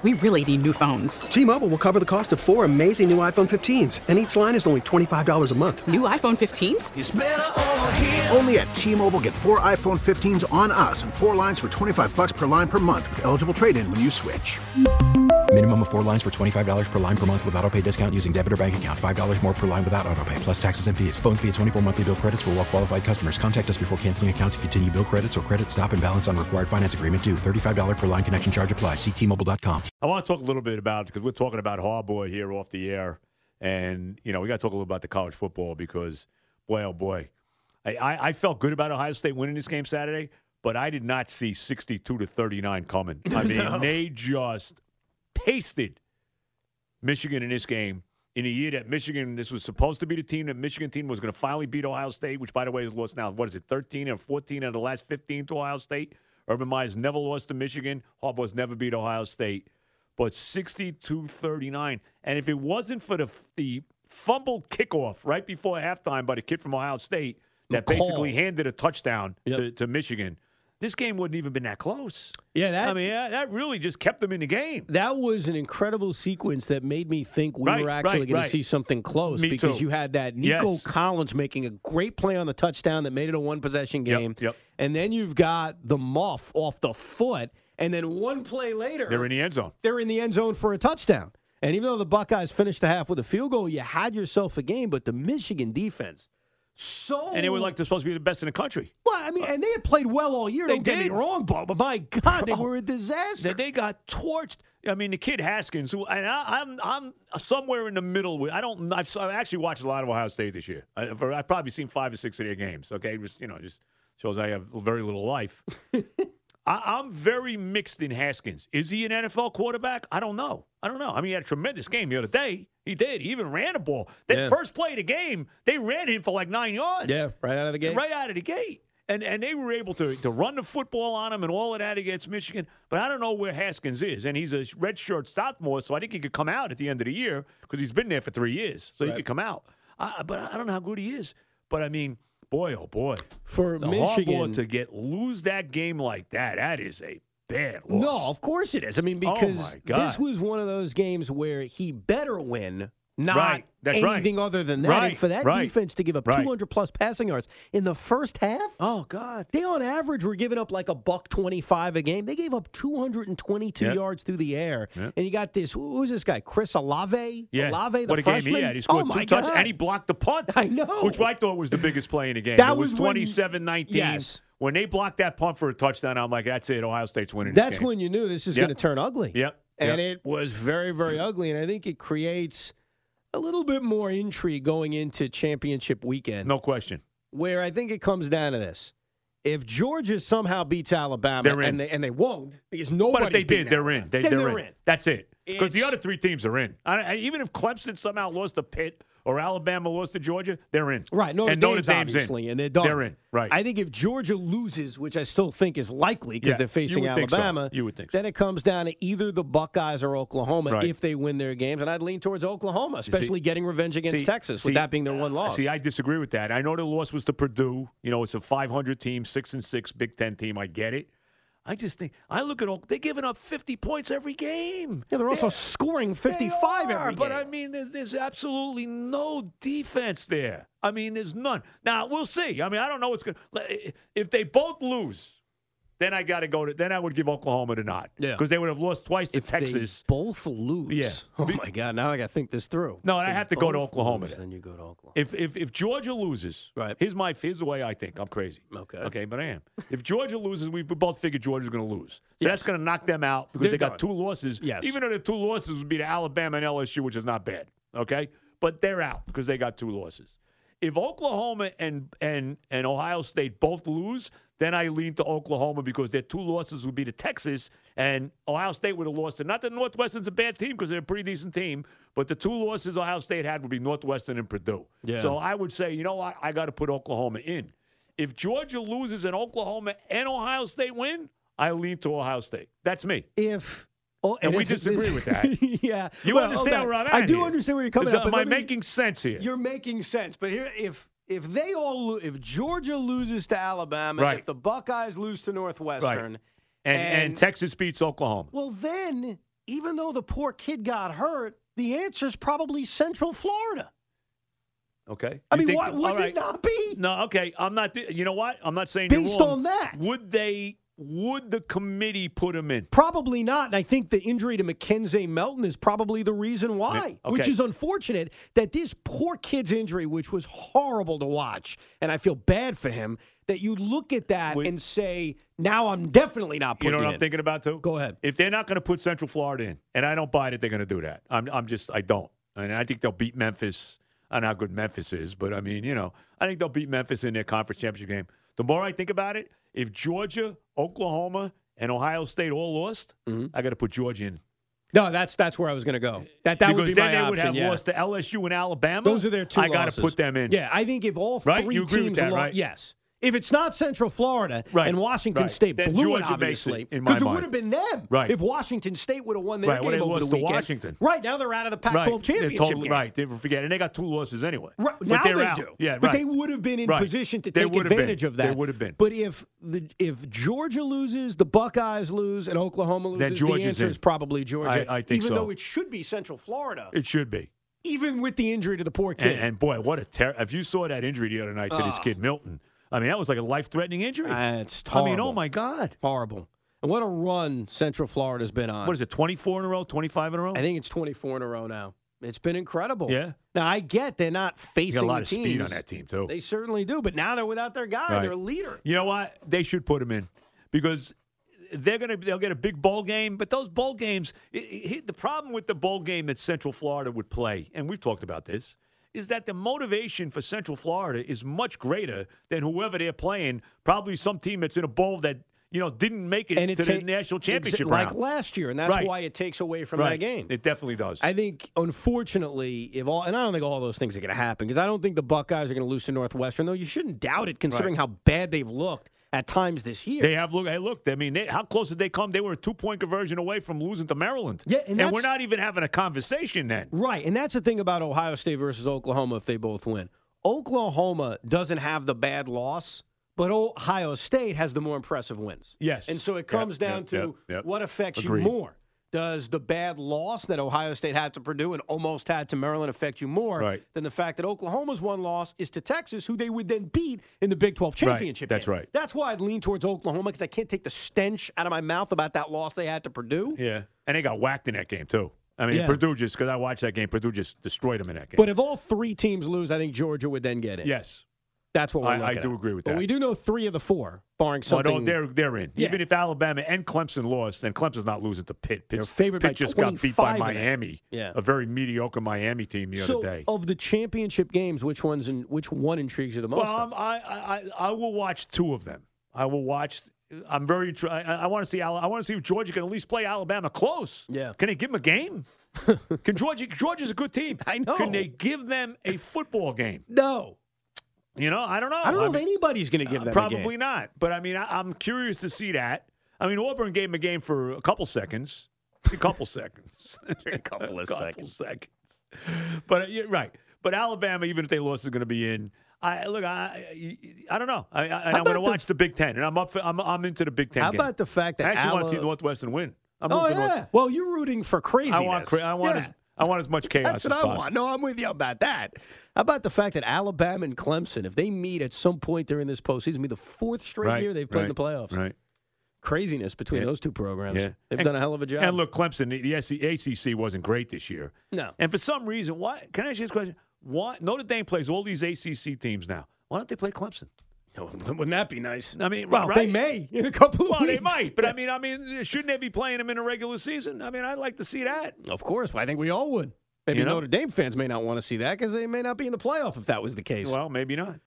we really need new phones. T-Mobile will cover the cost of 4 amazing new iPhone 15s, and each line is only $25 a month. New iPhone 15s? It's better over here. Only at T-Mobile, get 4 iPhone 15s on us and 4 lines for $25 per line per month with eligible trade-in when you switch. Minimum of 4 lines for $25 per line per month with autopay discount using debit or bank account. $5 more per line without autopay, plus taxes and fees. Phone fee at 24 monthly bill credits for well-qualified customers. Contact us before canceling account to continue bill credits or credit stop and balance on required finance agreement due. $35 per line connection charge applies. See T-Mobile.com. I want to talk a little bit about, because we're talking about Harbaugh here off the air, and, we got to talk a little about the college football because, boy, oh boy. I felt good about Ohio State winning this game Saturday, but I did not see 62-39 coming. I mean, They just pasted Michigan in this game in a year that Michigan, this was supposed to be the team, that Michigan team was going to finally beat Ohio State, which, by the way, has lost now, 13 and 14 out of the last 15 to Ohio State. Urban Meyer's never lost to Michigan. Harbaugh's never beat Ohio State. But 62-39. And if it wasn't for the fumbled kickoff right before halftime by the kid from Ohio State that basically handed a touchdown to Michigan, this game wouldn't even been that close. Yeah, that really just kept them in the game. That was an incredible sequence that made me think we were actually going to see something close because you had that Nico Collins making a great play on the touchdown that made it a one-possession game. Yep. And then you've got the muff off the foot, and then one play later, they're in the end zone. They're in the end zone for a touchdown. And even though the Buckeyes finished the half with a field goal, you had yourself a game, but the Michigan defense and they were they're supposed to be the best in the country. Well, I mean, and they had played well all year. Don't get me wrong, but my God, they were a disaster. They got torched. I mean, the kid Haskins, who and I'm somewhere in the middle. I've actually watched a lot of Ohio State this year. I've probably seen 5 or 6 of their games. Okay, just shows I have very little life. I'm very mixed in Haskins. Is he an NFL quarterback? I don't know. I mean, he had a tremendous game the other day. He did. He even ran a ball. That first play of the game, they ran him for like 9 yards. Yeah, right out of the gate. Right out of the gate. And they were able to run the football on him and all of that against Michigan. But I don't know where Haskins is. And he's a redshirt sophomore, so I think he could come out at the end of the year because he's been there for 3 years. So he could come out. But I don't know how good he is. But, I mean, boy, oh, boy. For Michigan Harbaugh to lose that game like that is a bad loss. No, of course it is. I mean, because this was one of those games where he better win, not anything other than that. And for that defense to give up 200-plus passing yards in the first half, oh, God. They, on average, were giving up like $125 a game. They gave up 222 yards through the air. Yep. And you got this, who's this guy, Chris Olave? Yeah. Olave, the what a freshman? game he had. He scored 2 touchdowns, and he blocked the punt. I know. Which I thought was the biggest play in the game. That it was 27-19. Yes. When they blocked that punt for a touchdown, I'm like, that's it. Ohio State's winning this game. That's when you knew this is going to turn ugly. Yep. And it was very, very ugly. And I think it creates a little bit more intrigue going into championship weekend. No question. Where I think it comes down to this. If Georgia somehow beats Alabama, and they won't, because nobody's But if they did, they're Alabama, in. They're in. That's it. Because the It's- other 3 teams are in. Even if Clemson somehow lost to Pitt or Alabama lost to Georgia, they're in. Right. Notre Dame's obviously, and they're done. They're in. Right. I think if Georgia loses, which I still think is likely because they're facing Alabama, you would think so. Then it comes down to either the Buckeyes or Oklahoma if they win their games. And I'd lean towards Oklahoma, especially getting revenge against Texas, with that being their one loss. See, I disagree with that. I know the loss was to Purdue. It's a 500 team, 6-6 Big Ten team. I get it. I just think they're giving up 50 points every game. Yeah, they're also scoring 55 every game. But I mean, there's absolutely no defense there. I mean, there's none. Now we'll see. I mean, I don't know what's going. If they both lose, then I got to go to. Then I would give Oklahoma the nod. Yeah, because they would have lost twice to Texas. They both lose. Yeah. Oh my God! Now I got to think this through. No, and I have to go to Oklahoma. Then you go to Oklahoma. If Georgia loses, here's the way I think. I'm crazy. Okay, but I am. If Georgia loses, we both figure Georgia's going to lose. So that's going to knock them out because they got 2 losses. Yes. Even though the 2 losses would be to Alabama and LSU, which is not bad. Okay, but they're out because they got 2 losses. If Oklahoma and Ohio State both lose, then I lean to Oklahoma because their 2 losses would be to Texas, and Ohio State would have lost it. Not that Northwestern's a bad team because they're a pretty decent team, but the 2 losses Ohio State had would be Northwestern and Purdue. Yeah. So I would say, you know what, I got to put Oklahoma in. If Georgia loses and Oklahoma and Ohio State win, I lean to Ohio State. That's me. And we disagree with that. Yeah. You understand where I'm at? I do understand where you're coming from. Am I making sense here? You're making sense. But here, if Georgia loses to Alabama, if the Buckeyes lose to Northwestern, and Texas beats Oklahoma. Well, then even though the poor kid got hurt, the answer is probably Central Florida. Okay. I mean, what would it not be? No, okay. I'm not. You know what? I'm not saying based you're wrong. on that. Would the committee put him in? Probably not. And I think the injury to Mackenzie Melton is probably the reason why, which is unfortunate that this poor kid's injury, which was horrible to watch, and I feel bad for him, that you look at that and say, now I'm definitely not putting it in. You know what I'm thinking about, too? Go ahead. If they're not going to put Central Florida in, and I don't buy that they're going to do that. I don't. And I think they'll beat Memphis. I don't know how good Memphis is, but I mean, I think they'll beat Memphis in their conference championship game. The more I think about it, if Georgia, Oklahoma, and Ohio State all lost, I got to put Georgia in. No, that's where I was going to go. That would be my option. Because then they would have lost to LSU and Alabama. Those are their two losses. I got to put them in. Yeah, I think if all three you agree teams with that, right? Yes. If it's not Central Florida and Washington State then blew Georgia it, obviously, because it would have been them. Right. If Washington State would have won their game over the weekend. Washington. Right, now they're out of the Pac-12 championship game. Right, they forget. And they got 2 losses anyway. Right, but now they're they out. do. Yeah, but they would have been in position to take advantage of that. They would have been. But if Georgia loses, the Buckeyes lose, and Oklahoma loses, the answer is probably Georgia. I think even though it should be Central Florida. It should be. Even with the injury to the poor kid. And boy, what a terror. If you saw that injury the other night to this kid, Milton, I mean, that was like a life-threatening injury. It's horrible. I mean, oh, my God. Horrible. And what a run Central Florida's been on. What is it, 24 in a row, 25 in a row? I think it's 24 in a row now. It's been incredible. Yeah. Now, I get they're not facing got a lot the of teams. speed on that team, too. They certainly do. But now they're without their guy, their leader. You know what? They should put him in because they'll get a big bowl game. But those bowl games, the problem with the bowl game that Central Florida would play, and we've talked about this, is that the motivation for Central Florida is much greater than whoever they're playing. Probably some team that's in a bowl that didn't make it to the national championship round. Like last year, and that's why it takes away from that game. It definitely does. I think, unfortunately, and I don't think all those things are going to happen because I don't think the Buckeyes are going to lose to Northwestern, though you shouldn't doubt it considering how bad they've looked at times this year. They have looked. I mean, how close did they come? They were a 2-point conversion away from losing to Maryland. Yeah, and we're not even having a conversation then. Right, and that's the thing about Ohio State versus Oklahoma if they both win. Oklahoma doesn't have the bad loss, but Ohio State has the more impressive wins. Yes. And so it comes down to what affects you more. Does the bad loss that Ohio State had to Purdue and almost had to Maryland affect you more than the fact that Oklahoma's one loss is to Texas, who they would then beat in the Big 12 championship game? That's right. That's why I'd lean towards Oklahoma because I can't take the stench out of my mouth about that loss they had to Purdue. Yeah, and they got whacked in that game, too. I mean, Purdue because I watched that game, Purdue just destroyed them in that game. But if all 3 teams lose, I think Georgia would then get in. Yes. That's what we're looking at. I do agree with that. But we do know 3 of the 4, barring something. Well, no, they're in. Yeah. Even if Alabama and Clemson lost, then Clemson's not losing to Pitt. They're favored Pitt by just got beat by Miami. Yeah. A very mediocre Miami team the other day. Of the championship games, which one intrigues you the most? Well, I will watch 2 of them. I will watch. I'm very. I want to see. I want to see if Georgia can at least play Alabama close. Yeah. Can they give them a game? Can Georgia's a good team. I know. Can they give them a football game? No. I don't know. I don't know if anybody's going to give them probably a game. not. But, I mean, I'm curious to see that. I mean, Auburn gave them a game for a couple seconds. A couple seconds. A couple of seconds. But, you're right. But Alabama, even if they lost, is going to be in. I don't know. I'm going to watch the Big Ten, and I'm into the Big Ten. How game. about the fact that I actually want to see Northwestern win? Well, you're rooting for craziness. I want as much chaos as possible. That's what I want. No, I'm with you about that. How about the fact that Alabama and Clemson, if they meet at some point during this postseason, it'll be the 4th straight year they've played in the playoffs. Right. Craziness between those 2 programs. Yeah. They've done a hell of a job. And look, Clemson, the ACC wasn't great this year. No. And for some reason, can I ask you this question? Why Notre Dame plays all these ACC teams now? Why don't they play Clemson? Wouldn't that be nice? I mean, they may in a couple of weeks. Well, they might, but I mean, shouldn't they be playing them in a regular season? I mean, I'd like to see that. Of course, I think we all would. Maybe Notre Dame fans may not want to see that because they may not be in the playoff if that was the case. Well, maybe not.